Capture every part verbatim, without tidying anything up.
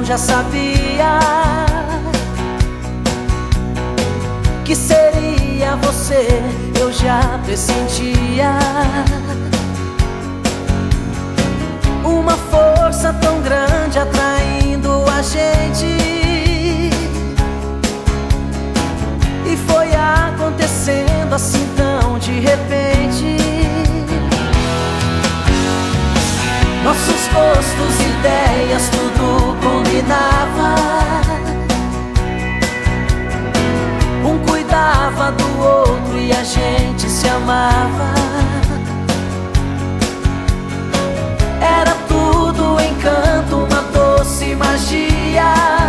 já sabia que seria você, eu já pressentia. Uma força tão grande atraindo a gente, e foi acontecendo assim tão de repente. Nossos gostos, ideias, tudo combinava. Um cuidava do outro e a gente se amava. Era tudo encanto, uma doce magia,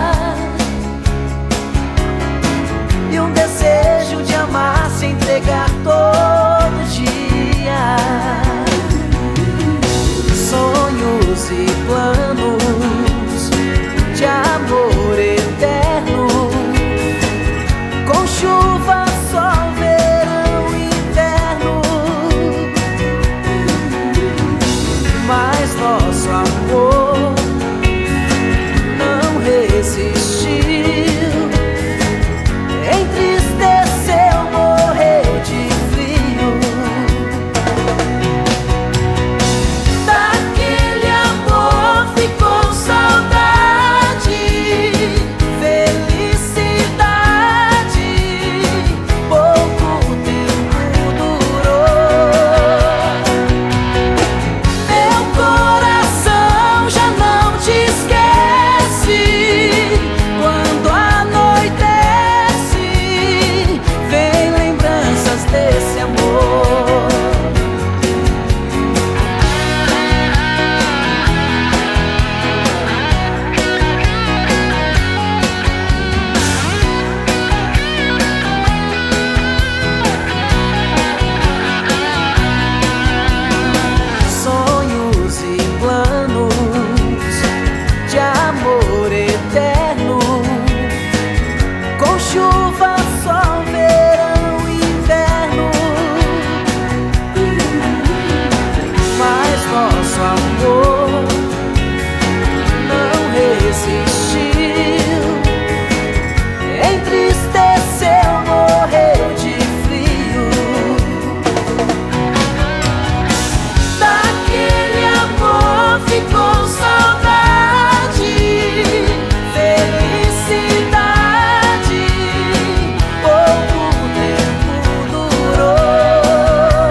e um desejo de amar, se entregar todo dia. Sonhos e planos de amor eterno, com chuva, sol, verão e inverno. Mas nosso amor não resistiu, entristeceu, morreu de frio. Daquele amor ficou saudade, felicidade, pouco tempo durou. Meu coração já não te esquece. Quando anoitece, vem lembranças desse amor. Sonhos e planos de amor eterno, com chuva, sol, verão e inverno. Mas nosso amor não resistiu, entristeceu, morreu de frio. Daquele amor ficou saudade, felicidade, pouco tempo durou.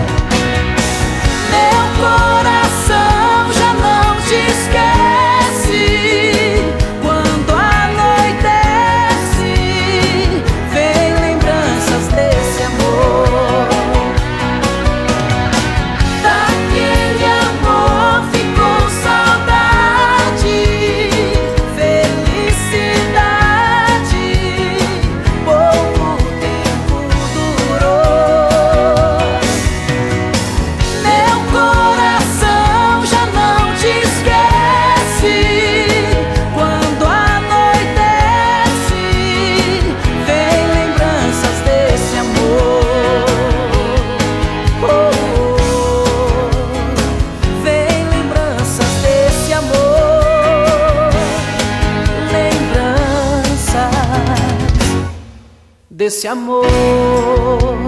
Meu coração já não te esquece. Quando anoitece, vem lembranças desse amor. Daquele amor ficou saudade, felicidade, pouco tempo durou. Meu coração já não te esquece. Quando anoitece, vem lembranças desse amor. Oh, oh, vem lembranças desse amor. Lembranças desse amor.